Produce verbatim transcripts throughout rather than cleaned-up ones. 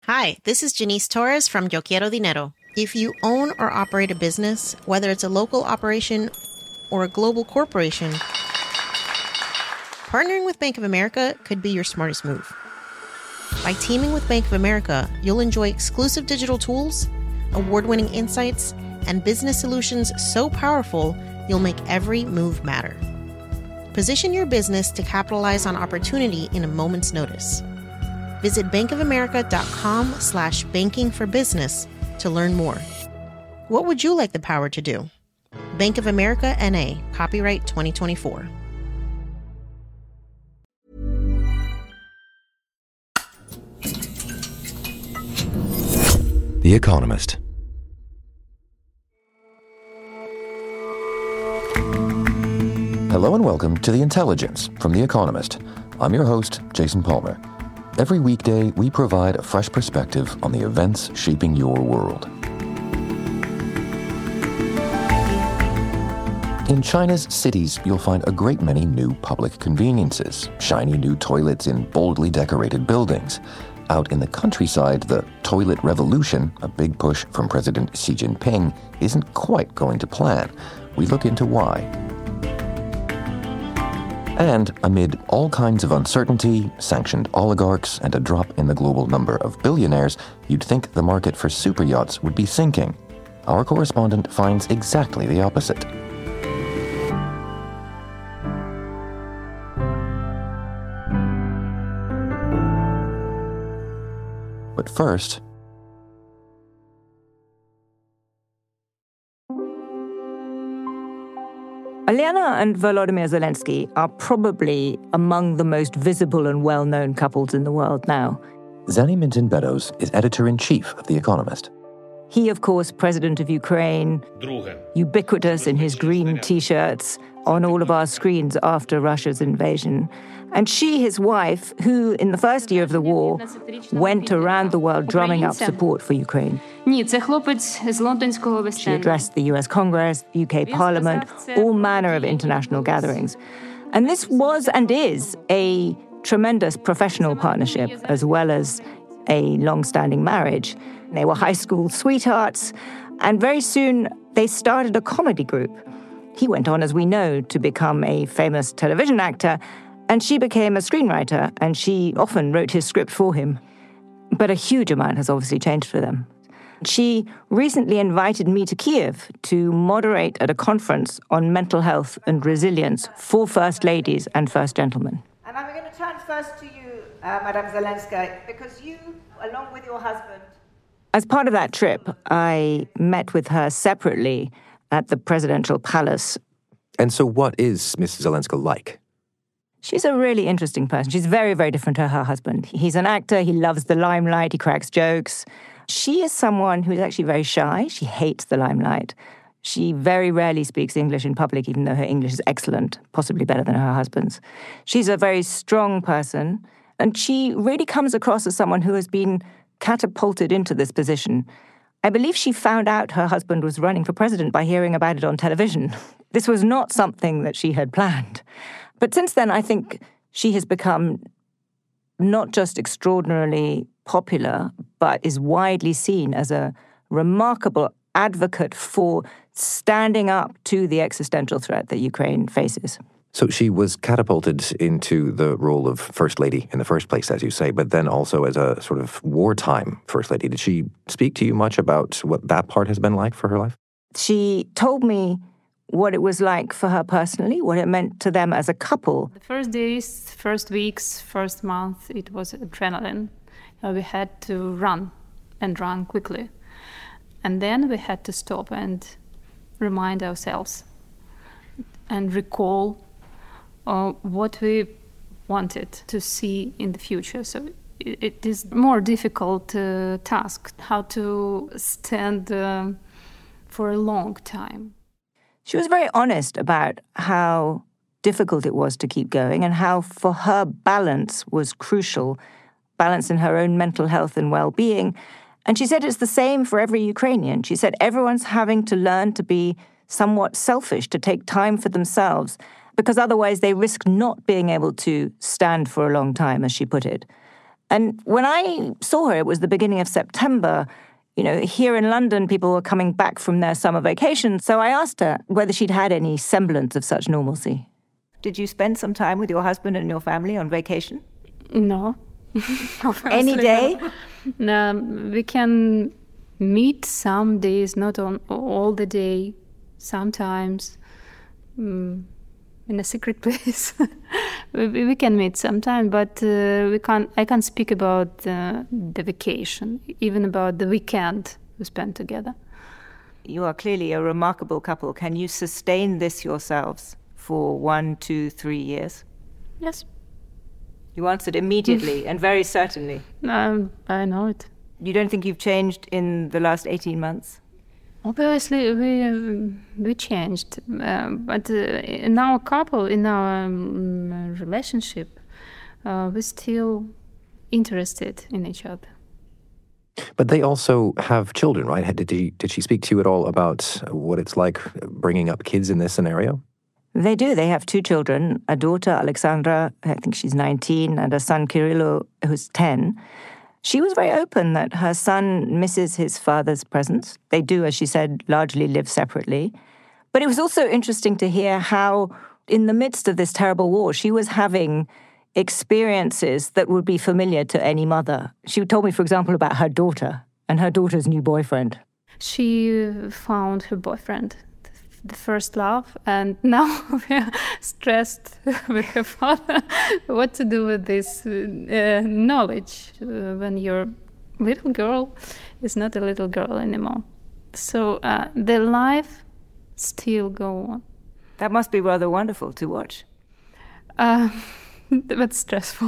Hi, this is Janice Torres from Yo Quiero Dinero. If you own or operate a business, whether it's a local operation or a global corporation, partnering with Bank of America could be your smartest move. By teaming with Bank of America, you'll enjoy exclusive digital tools, award-winning insights, and business solutions so powerful, you'll make every move matter. Position your business to capitalize on opportunity in a moment's notice. Visit bankofamerica.com slash banking for business to learn more. What would you like the power to do? Bank of America N A, copyright twenty twenty-four. The Economist. Hello and welcome to The Intelligence from The Economist. I'm your host, Jason Palmer. Every weekday, we provide a fresh perspective on the events shaping your world. In China's cities, you'll find a great many new public conveniences, shiny new toilets in boldly decorated buildings. Out in the countryside, the toilet revolution, a big push from President Xi Jinping, isn't quite going to plan. We look into why. And amid all kinds of uncertainty, sanctioned oligarchs, and a drop in the global number of billionaires, you'd think the market for super yachts would be sinking. Our correspondent finds exactly the opposite. But first, Alyona and Volodymyr Zelensky are probably among the most visible and well-known couples in the world now. Zanny Minton Beddoes is editor-in-chief of The Economist. He, of course, president of Ukraine, ubiquitous in his green T-shirts on all of our screens after Russia's invasion. And she, his wife, who in the first year of the war went around the world drumming up support for Ukraine. She addressed the U S Congress, U K Parliament, all manner of international gatherings. And this was and is a tremendous professional partnership as well as a long-standing marriage. They were high school sweethearts, and very soon they started a comedy group. He went on, as we know, to become a famous television actor, and she became a screenwriter, and she often wrote his script for him. But a huge amount has obviously changed for them. She recently invited me to Kiev to moderate at a conference on mental health and resilience for First Ladies and First Gentlemen. And I'm going to turn first to you, uh, Madame Zelensky, because you, along with your husband... As part of that trip, I met with her separately at the presidential palace. And so what is Missus Zelensky like? She's a really interesting person. She's very, very different to her husband. He's an actor. He loves the limelight. He cracks jokes. She is someone who is actually very shy. She hates the limelight. She very rarely speaks English in public, even though her English is excellent, possibly better than her husband's. She's a very strong person, and she really comes across as someone who has been catapulted into this position. I believe she found out her husband was running for president by hearing about it on television. This was not something that she had planned. But since then, I think she has become not just extraordinarily popular, but is widely seen as a remarkable advocate for standing up to the existential threat that Ukraine faces. So she was catapulted into the role of First Lady in the first place, as you say, but then also as a sort of wartime First Lady. Did she speak to you much about what that part has been like for her life? She told me what it was like for her personally, what it meant to them as a couple. The first days, first weeks, first month, it was adrenaline. Uh, we had to run and run quickly. And then we had to stop and remind ourselves and recall uh, what we wanted to see in the future. So it, it is a more difficult uh, task, how to stand uh, for a long time. She was very honest about how difficult it was to keep going and how for her balance was crucial, balance in her own mental health and well-being. And she said it's the same for every Ukrainian. She said everyone's having to learn to be somewhat selfish, to take time for themselves, because otherwise they risk not being able to stand for a long time, as she put it. And when I saw her, it was the beginning of September. You know, here in London, people were coming back from their summer vacation. So I asked her whether she'd had any semblance of such normalcy. Did you spend some time with your husband and your family on vacation? No. Any day? No, we can meet some days, not on all the day, sometimes um, in a secret place. we, we can meet sometime, but uh, we can't. I can't speak about uh, the vacation, even about the weekend we spent together. You are clearly a remarkable couple. Can you sustain this yourselves for one, two, three years? Yes. You answered immediately and very certainly. Um, I know it. You don't think you've changed in the last eighteen months? Obviously, we uh, we changed, uh, but uh, in our couple, in our um, relationship, uh, we're still interested in each other. But they also have children, right? Did, he, did she speak to you at all about what it's like bringing up kids in this scenario? They do. They have two children, a daughter, Alexandra, I think she's nineteen, and a son, Kirilo, who's ten. She was very open that her son misses his father's presence. They do, as she said, largely live separately. But it was also interesting to hear how, in the midst of this terrible war, she was having experiences that would be familiar to any mother. She told me, for example, about her daughter and her daughter's new boyfriend. She found her boyfriend, the first love, and now we're stressed with her father what to do with this uh, knowledge uh, when your little girl is not a little girl anymore. So uh, the life still go on. That must be rather wonderful to watch. Uh, but stressful.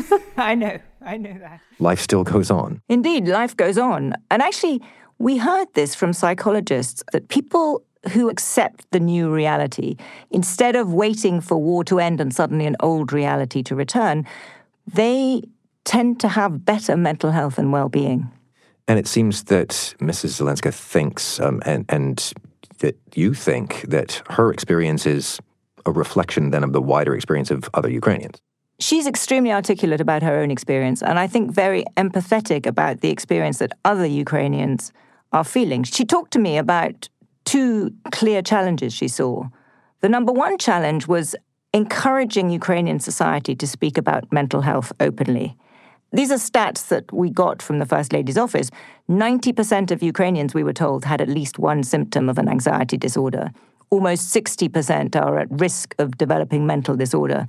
I know, I know that. Life still goes on. Indeed, life goes on. And actually, we heard this from psychologists, that people who accept the new reality, instead of waiting for war to end and suddenly an old reality to return, they tend to have better mental health and well-being. And it seems that Missus Zelenska thinks, um, and, and that you think, that her experience is a reflection then of the wider experience of other Ukrainians. She's extremely articulate about her own experience, and I think very empathetic about the experience that other Ukrainians are feeling. She talked to me about two clear challenges she saw. The number one challenge was encouraging Ukrainian society to speak about mental health openly. These are stats that we got from the First Lady's office. ninety percent of Ukrainians, we were told, had at least one symptom of an anxiety disorder. Almost sixty percent are at risk of developing mental disorder.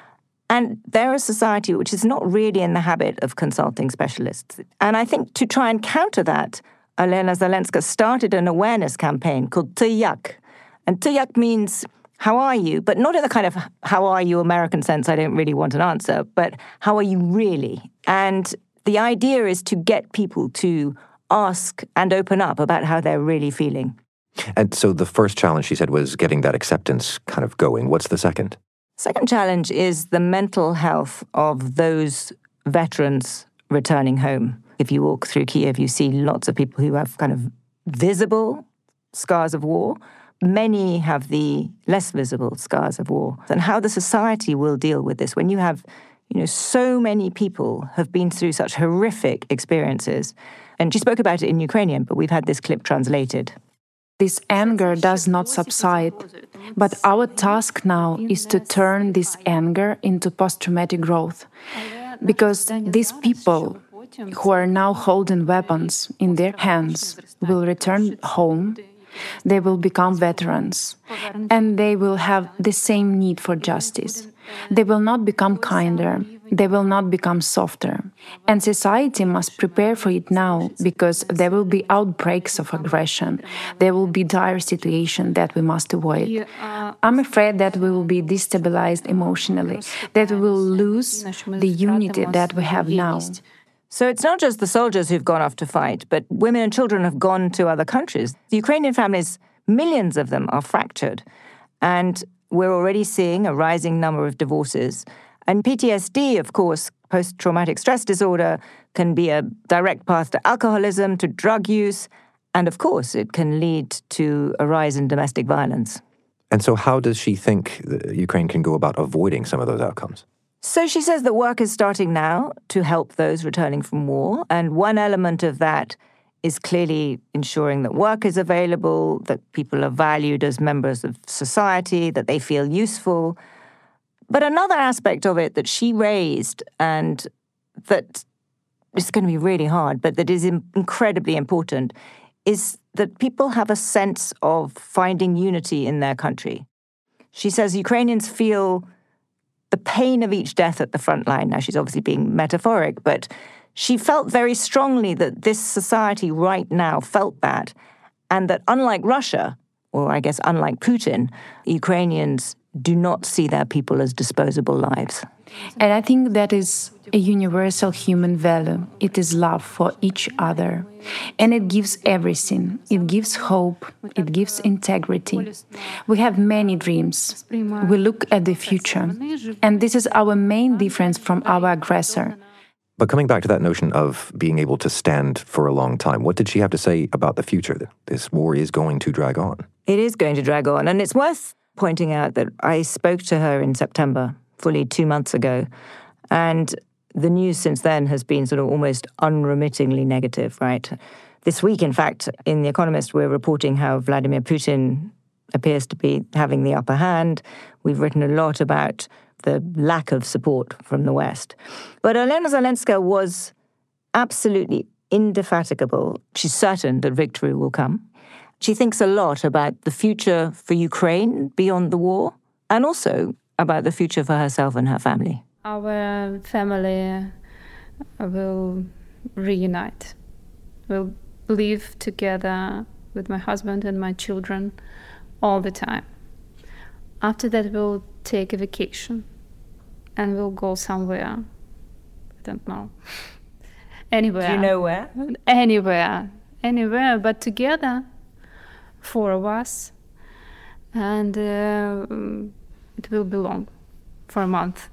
And they're a society which is not really in the habit of consulting specialists. And I think to try and counter that, Olena Zelenska started an awareness campaign called Ty Jak. And Ty Jak means, how are you? But not in the kind of, how are you American sense, I don't really want an answer, but how are you really? And the idea is to get people to ask and open up about how they're really feeling. And so the first challenge, she said, was getting that acceptance kind of going. What's the second? Second challenge is the mental health of those veterans returning home. If you walk through Kiev, you see lots of people who have kind of visible scars of war. Many have the less visible scars of war. And how the society will deal with this when you have, you know, so many people have been through such horrific experiences. And she spoke about it in Ukrainian, but we've had this clip translated. This anger does not subside, but our task now is to turn this anger into post-traumatic growth. Because these people who are now holding weapons in their hands will return home, they will become veterans, and they will have the same need for justice. They will not become kinder, they will not become softer. And society must prepare for it now, because there will be outbreaks of aggression. There will be dire situations that we must avoid. I'm afraid that we will be destabilized emotionally, that we will lose the unity that we have now. So it's not just the soldiers who've gone off to fight, but women and children have gone to other countries. The Ukrainian families, millions of them, are fractured. And we're already seeing a rising number of divorces. And P T S D, of course, post-traumatic stress disorder, can be a direct path to alcoholism, to drug use, and of course it can lead to a rise in domestic violence. And so how does she think Ukraine can go about avoiding some of those outcomes? So she says that work is starting now to help those returning from war. And one element of that is clearly ensuring that work is available, that people are valued as members of society, that they feel useful. But another aspect of it that she raised, and that is going to be really hard, but that is incredibly important, is that people have a sense of finding unity in their country. She says Ukrainians feel the pain of each death at the front line. Now, she's obviously being metaphoric, but she felt very strongly that this society right now felt that, and that unlike Russia, or I guess unlike Putin, Ukrainians do not see their people as disposable lives. And I think that is a universal human value. It is love for each other. And it gives everything. It gives hope. It gives integrity. We have many dreams. We look at the future. And this is our main difference from our aggressor. But coming back to that notion of being able to stand for a long time, what did she have to say about the future? This war is going to drag on. It is going to drag on. And it's worth pointing out that I spoke to her in September, fully two months ago, and the news since then has been sort of almost unremittingly negative, right? This week, in fact, in The Economist, we're reporting how Vladimir Putin appears to be having the upper hand. We've written a lot about the lack of support from the West. But Olena Zelenska was absolutely indefatigable. She's certain that victory will come. She thinks a lot about the future for Ukraine beyond the war, and also about the future for herself and her family. Our family will reunite. We'll live together with my husband and my children all the time. After that, we'll take a vacation and we'll go somewhere. I don't know. Anywhere. Do you know where? Anywhere. Anywhere, but together, four of us. And uh, it will be long, for a month.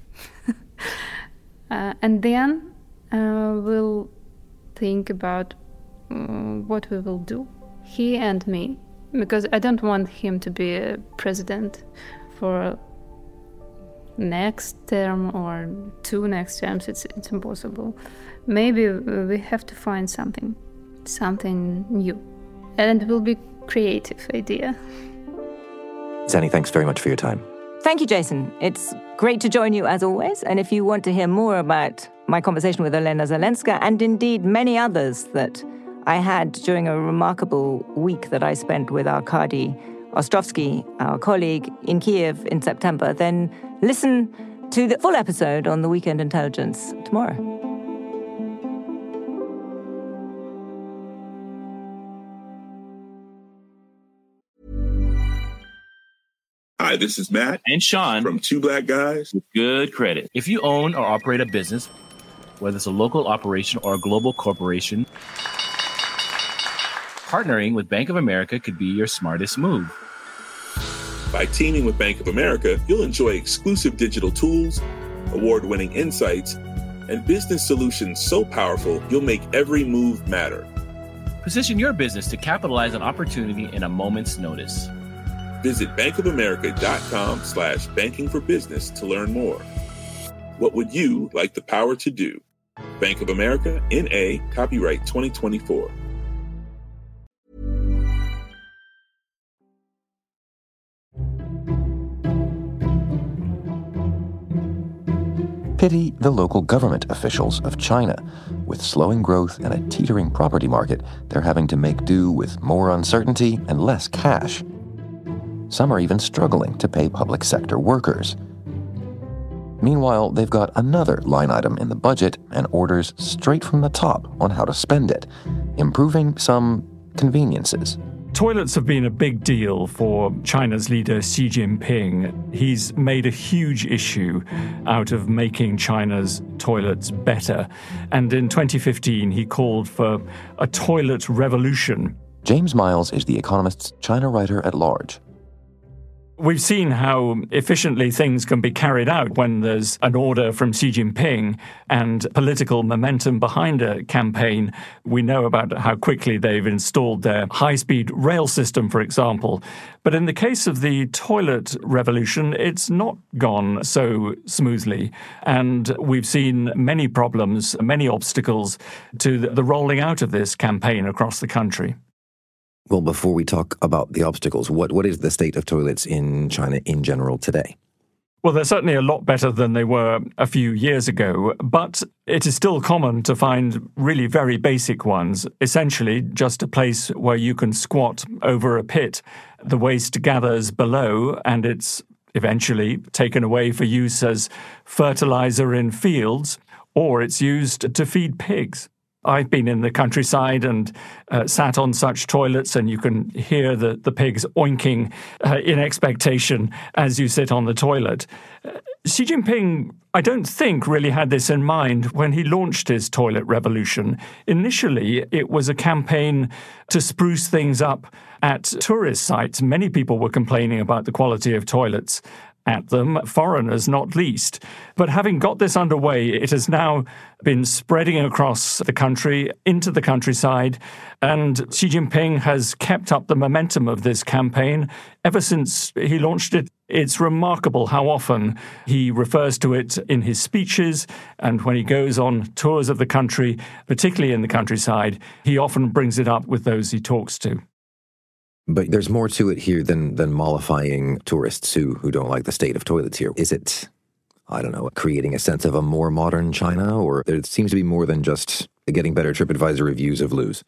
uh, and then uh, we'll think about uh, what we will do, he and me, because I don't want him to be a president for next term or two next terms. It's, it's impossible. Maybe we have to find something, something new. And it will be creative idea. Zanny, thanks very much for your time. Thank you, Jason. It's great to join you as always. And if you want to hear more about my conversation with Olena Zelenska, and indeed many others that I had during a remarkable week that I spent with Arkady Ostrovsky, our colleague in Kiev in September, then listen to the full episode on The Weekend Intelligence tomorrow. Hi, this is Matt and Sean from Two Black Guys with Good Credit. If you own or operate a business, whether it's a local operation or a global corporation, partnering with Bank of America could be your smartest move. By teaming with Bank of America, you'll enjoy exclusive digital tools, award-winning insights, and business solutions so powerful you'll make every move matter. Position your business to capitalize on opportunity in a moment's notice. Visit bankofamerica.com slash banking for business to learn more. What would you like the power to do? Bank of America, N A, copyright twenty twenty-four. Pity the local government officials of China. With slowing growth and a teetering property market, they're having to make do with more uncertainty and less cash. Some are even struggling to pay public sector workers. Meanwhile, they've got another line item in the budget and orders straight from the top on how to spend it, improving some conveniences. Toilets have been a big deal for China's leader Xi Jinping. He's made a huge issue out of making China's toilets better. And in twenty fifteen, he called for a toilet revolution. James Miles is The Economist's China writer at large. We've seen how efficiently things can be carried out when there's an order from Xi Jinping and political momentum behind a campaign. We know about how quickly they've installed their high-speed rail system, for example. But in the case of the toilet revolution, it's not gone so smoothly. And we've seen many problems, many obstacles to the rolling out of this campaign across the country. Well, before we talk about the obstacles, what, what is the state of toilets in China in general today? Well, they're certainly a lot better than they were a few years ago, but it is still common to find really very basic ones, essentially just a place where you can squat over a pit. The waste gathers below, and it's eventually taken away for use as fertilizer in fields, or it's used to feed pigs. I've been in the countryside and uh, sat on such toilets, and you can hear the, the pigs oinking uh, in expectation as you sit on the toilet. Uh, Xi Jinping, I don't think, really had this in mind when he launched his toilet revolution. Initially, it was a campaign to spruce things up at tourist sites. Many people were complaining about the quality of toilets at them, foreigners not least. But having got this underway, it has now been spreading across the country, into the countryside, and Xi Jinping has kept up the momentum of this campaign ever since he launched it. It's remarkable how often he refers to it in his speeches, and when he goes on tours of the country, particularly in the countryside, he often brings it up with those he talks to. But there's more to it here than than mollifying tourists who, who don't like the state of toilets here. Is it, I don't know, creating a sense of a more modern China? Or there seems to be more than just getting better TripAdvisor reviews of loos?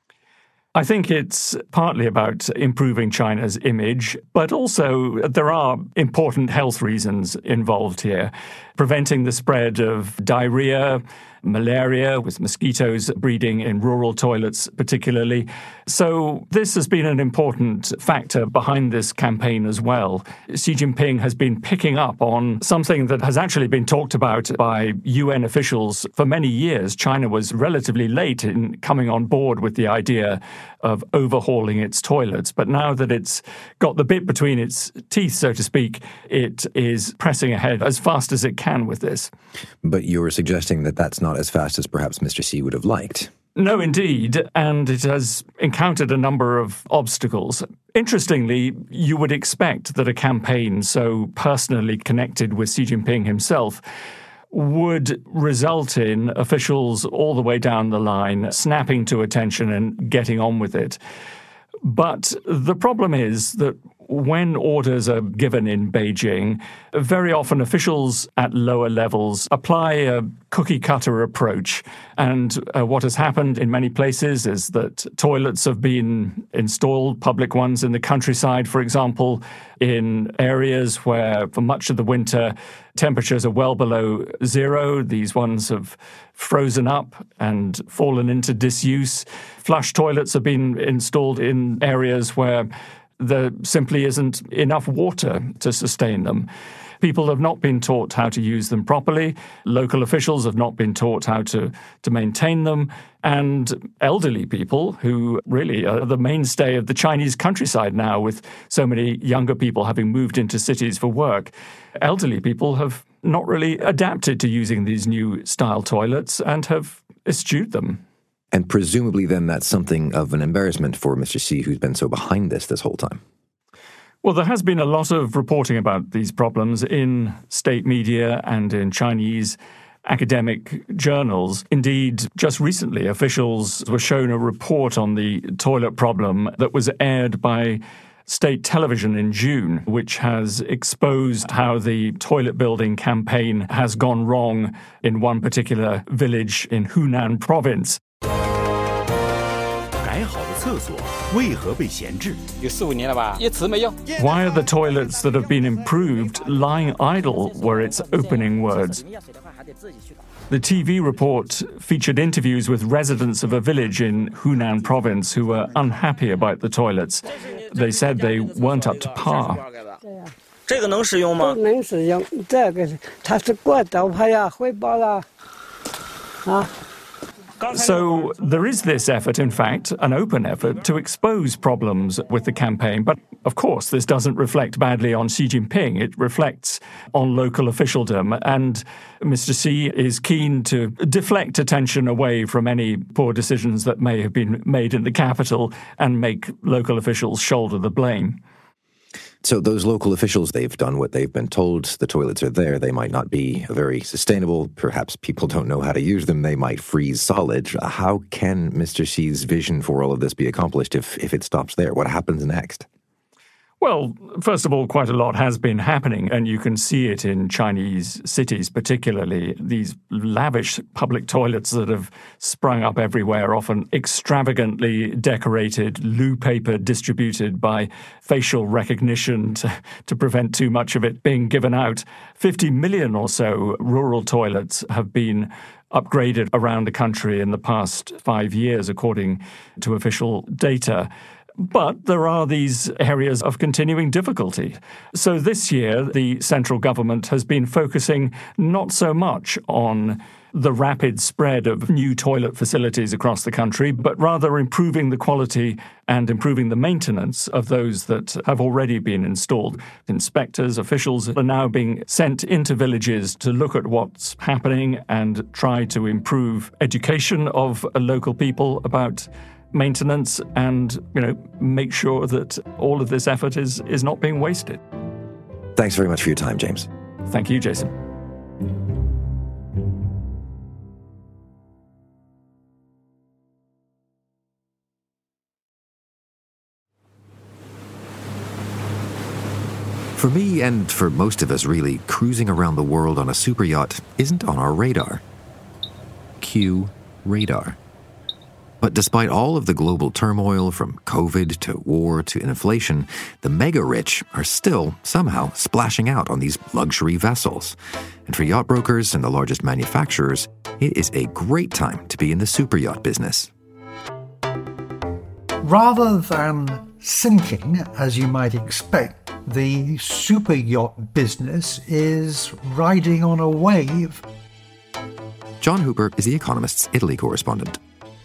I think it's partly about improving China's image, but also there are important health reasons involved here. Preventing the spread of diarrhea, malaria, with mosquitoes breeding in rural toilets particularly. So this has been an important factor behind this campaign as well. Xi Jinping has been picking up on something that has actually been talked about by U N officials for many years. China was relatively late in coming on board with the idea of overhauling its toilets. But now that it's got the bit between its teeth, so to speak, it is pressing ahead as fast as it can with this. But you're suggesting that that's not as fast as perhaps Mister Xi would have liked. No, indeed, and it has encountered a number of obstacles. Interestingly, you would expect that a campaign so personally connected with Xi Jinping himself would result in officials all the way down the line snapping to attention and getting on with it. But the problem is that when orders are given in Beijing, very often officials at lower levels apply a cookie-cutter approach. And uh, what has happened in many places is that toilets have been installed, public ones in the countryside, for example, in areas where for much of the winter temperatures are well below zero. These ones have frozen up and fallen into disuse. Flush toilets have been installed in areas where there simply isn't enough water to sustain them. People have not been taught how to use them properly. Local officials have not been taught how to, to maintain them. And elderly people, who really are the mainstay of the Chinese countryside now, with so many younger people having moved into cities for work, elderly people have not really adapted to using these new style toilets and have eschewed them. And presumably then that's something of an embarrassment for Mister Xi, who's been so behind this this whole time. Well, there has been a lot of reporting about these problems in state media and in Chinese academic journals. Indeed, just recently, officials were shown a report on the toilet problem that was aired by state television in June, which has exposed how the toilet building campaign has gone wrong in one particular village in Hunan province. Why are the toilets that have been improved lying idle, were its opening words. The T V report featured interviews with residents of a village in Hunan province who were unhappy about the toilets. They said they weren't up to par. So there is this effort, in fact, an open effort, to expose problems with the campaign. But of course, this doesn't reflect badly on Xi Jinping. It reflects on local officialdom. And Mister Xi is keen to deflect attention away from any poor decisions that may have been made in the capital and make local officials shoulder the blame. So those local officials, they've done what they've been told. The toilets are there. They might not be very sustainable. Perhaps people don't know how to use them. They might freeze solid. How can Mister Xi's vision for all of this be accomplished if, if it stops there? What happens next? Well, first of all, quite a lot has been happening, and you can see it in Chinese cities, particularly these lavish public toilets that have sprung up everywhere, often extravagantly decorated, loo paper distributed by facial recognition to, to prevent too much of it being given out. fifty million or so rural toilets have been upgraded around the country in the past five years, according to official data. But there are these areas of continuing difficulty. So this year, the central government has been focusing not so much on the rapid spread of new toilet facilities across the country, but rather improving the quality and improving the maintenance of those that have already been installed. Inspectors, officials are now being sent into villages to look at what's happening and try to improve education of local people about maintenance and, you know, make sure that all of this effort is, is not being wasted. Thanks very much for your time, James. Thank you, Jason. For me, and for most of us really, cruising around the world on a super yacht isn't on our radar. Cue radar. But despite all of the global turmoil, from COVID to war to inflation, the mega-rich are still somehow splashing out on these luxury vessels. And for yacht brokers and the largest manufacturers, it is a great time to be in the super yacht business. Rather than sinking, as you might expect, the super yacht business is riding on a wave. John Hooper is The Economist's Italy correspondent.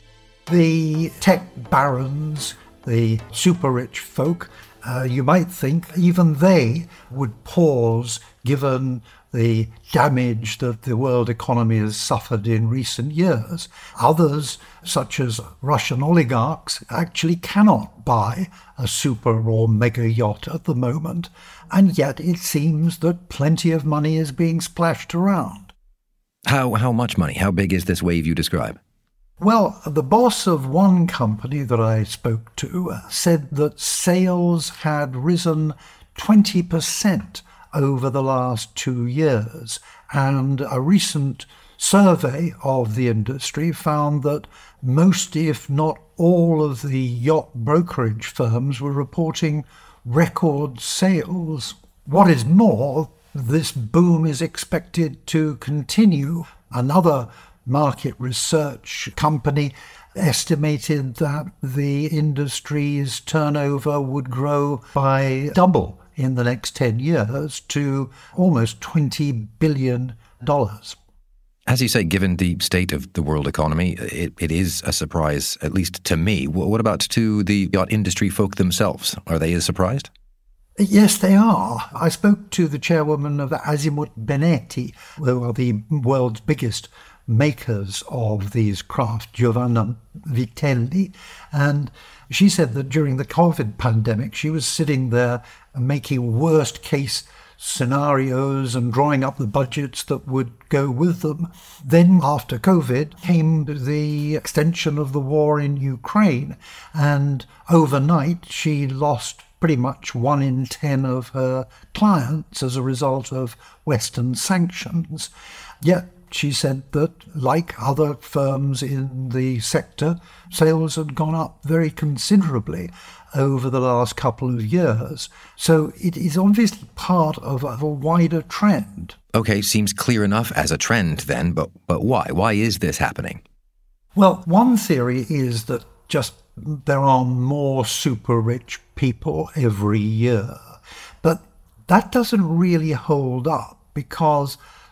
The tech barons, the super-rich folk, uh, you might think even they would pause given the damage that the world economy has suffered in recent years. Others, such as Russian oligarchs, actually cannot buy a super or mega yacht at the moment, and yet it seems that plenty of money is being splashed around. How, how much money? How big is this wave you describe? Well, the boss of one company that I spoke to said that sales had risen twenty percent over the last two years, and a recent survey of the industry found that most, if not all, of the yacht brokerage firms were reporting record sales. What is more, this boom is expected to continue. Another market research company estimated that the industry's turnover would grow by double in the next ten years to almost twenty billion dollars. As you say, given the state of the world economy, it, it is a surprise, at least to me. What about to the yacht industry folk themselves? Are they as surprised? Yes, they are. I spoke to the chairwoman of Azimut Benetti, who are the world's biggest makers of these craft, Giovanna Vitelli, and she said that during the COVID pandemic she was sitting there making worst case scenarios and drawing up the budgets that would go with them. Then after COVID came the extension of the war in Ukraine, and overnight she lost pretty much one in ten of her clients as a result of Western sanctions. Yet she said that, like other firms in the sector, sales had gone up very considerably over the last couple of years. So it is obviously part of a wider trend. Okay, seems clear enough as a trend then, but, but why? Why is this happening? Well, one theory is that just there are more super rich people every year. But that doesn't really hold up, because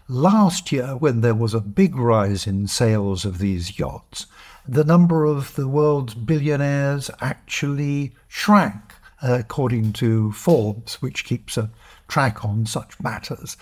last year, when there was a big rise in sales of these yachts, the number of the world's billionaires actually shrank, according to Forbes, which keeps a track on such matters.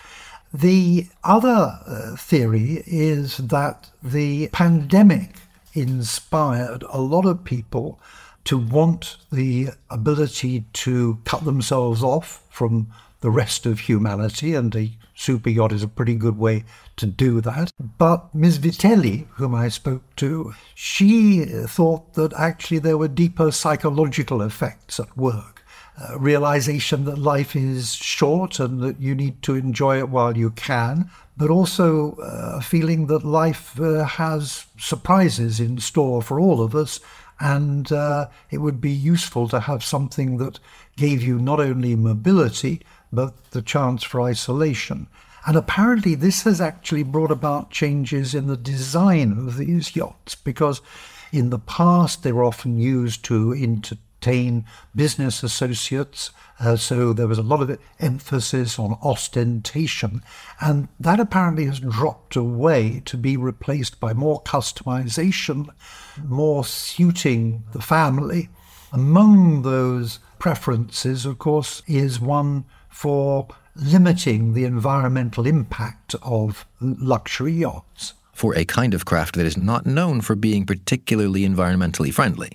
The other uh, theory is that the pandemic inspired a lot of people to want the ability to cut themselves off from the rest of humanity, and a super yacht is a pretty good way to do that. But Miz Vitelli, whom I spoke to, she thought that actually there were deeper psychological effects at work. Uh, realization that life is short and that you need to enjoy it while you can, but also uh, a feeling that life uh, has surprises in store for all of us, and uh, it would be useful to have something that gave you not only mobility, but the chance for isolation. And apparently this has actually brought about changes in the design of these yachts, because in the past they were often used to entertain business associates, uh, so there was a lot of emphasis on ostentation, and that apparently has dropped away to be replaced by more customization, more suiting the family. Among those preferences, of course, is one for limiting the environmental impact of luxury yachts. For a kind of craft that is not known for being particularly environmentally friendly.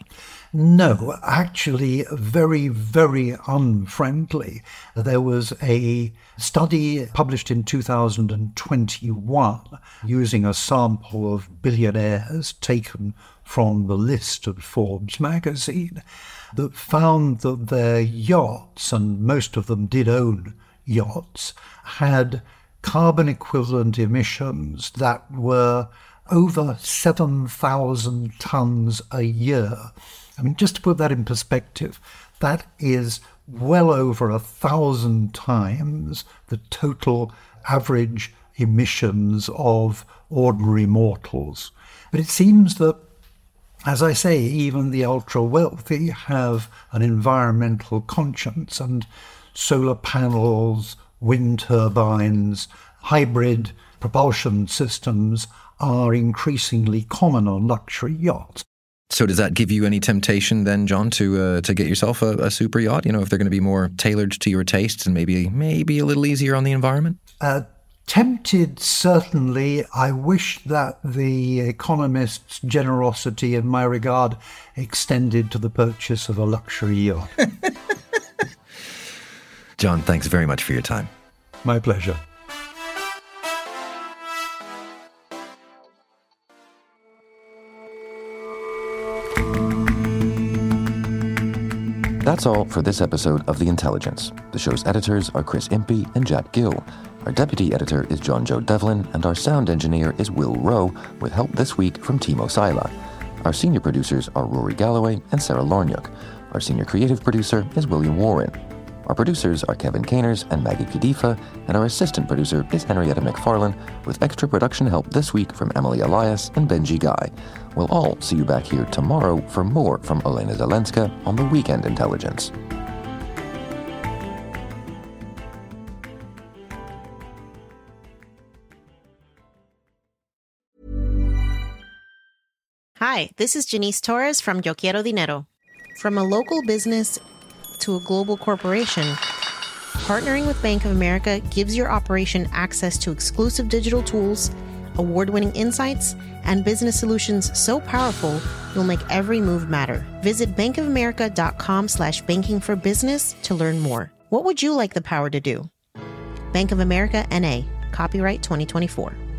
No, actually very, very unfriendly. There was a study published in two thousand twenty-one using a sample of billionaires taken from the list of Forbes magazine that found that their yachts, and most of them did own yachts, had carbon equivalent emissions that were over seven thousand tons a year. I mean, just to put that in perspective, that is well over a thousand times the total average emissions of ordinary mortals. But it seems that, as I say, even the ultra-wealthy have an environmental conscience, and solar panels, wind turbines, hybrid propulsion systems are increasingly common on luxury yachts. So does that give you any temptation then, John, to uh, to get yourself a, a super yacht? You know, if they're going to be more tailored to your tastes and maybe maybe a little easier on the environment? Uh, tempted, certainly. I wish that the Economist's generosity in my regard extended to the purchase of a luxury yacht. John, thanks very much for your time. My pleasure. That's all for this episode of The Intelligence. The show's editors are Chris Impey and Jack Gill. Our deputy editor is John Joe Devlin, and our sound engineer is Will Rowe, with help this week from Timo Saila. Our senior producers are Rory Galloway and Sarah Lorniuk. Our senior creative producer is William Warren. Our producers are Kevin Caners and Maggie Kadifa, and our assistant producer is Henrietta McFarlane, with extra production help this week from Emily Elias and Benji Guy. We'll all see you back here tomorrow for more from Elena Zelenska on the Weekend Intelligence. Hi, this is Janice Torres from Yo Quiero Dinero. From a local business to a global corporation, partnering with Bank of America gives your operation access to exclusive digital tools, award-winning insights, and business solutions so powerful you'll make every move matter. Visit bankofamerica.com slash banking for business to learn more. What would you like the power to do? Bank of America, N A. Copyright twenty twenty-four.